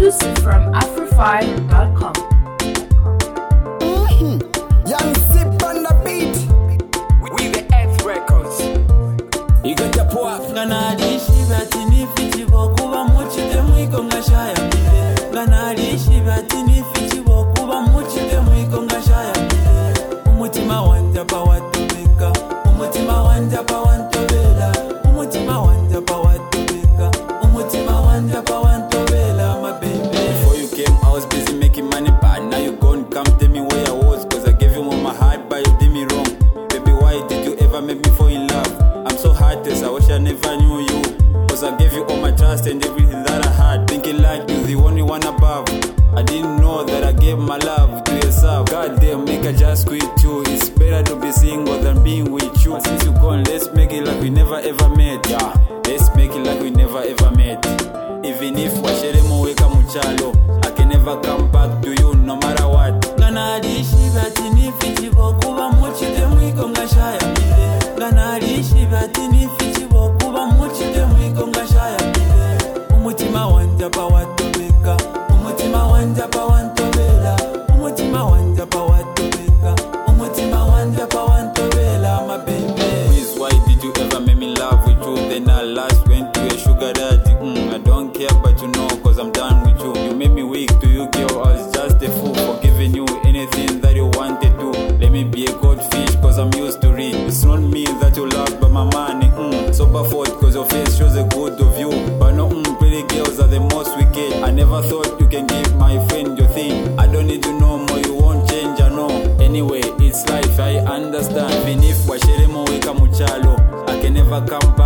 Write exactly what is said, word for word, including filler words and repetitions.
exclusive from Afrify dot com. Mm-hmm. Young Zip on the beat. We the Earth Records. You got the poap. Ganalishi batini fiti bokuba muchite mwiko ngashaya mile. Ganalishi batini fiti bokuba muchite mwiko ngashaya mile. Umutima wanja pa watubika. Umutima wanja pa wantobela. Umutima wanja pa watubika. Umutima wanja pa wantobela, my baby. Before you came, I was busy making money, but now you gone. Come tell me where I was, cause I gave you all my heart, but you did me wrong. Baby, why did you ever make me fall in love? I'm so heartless, I wish I never knew you. Cause I gave you all my trust and everything that I had. Thinking like you, the only one above. I didn't know that I gave my love to yourself. God damn, make I just quit you. It's better to be single than being with you. But since you gone, let's make it like we never ever met. Yeah, let's make it like we never ever met. Even if washeremo weka muchalo, I can never come back to you no matter what. Ganalishi batini fiti bokuba muchite mwiko ngashaya mile. Ganalishi batini fiti bokuba muchite mwiko ngashaya mile. Umutima wanja pa watubika. Umutima wanja pa wantobela. Umutima wanja pa watubika. Umutima wanja pa wantobela, my baby. Please, why did you ever make me love with you? Then I last went to a sugar daddy. Mm, I don't care, but you know, cause I'm done with you. You made me weak to you, girl. I was just a fool for giving you anything that you wanted to. Let me be a goldfish, cause I'm used to it. It's not me that you love, but my money. Mm, sober fault, cause your face shows a good of you. But no, mm, pretty girls are the most wicked. I never thought you can give my friend your thing. I don't need to know more, you won't change, I know. Anyway, it's life, I understand. Even if washeremo weka muchalo, I can never come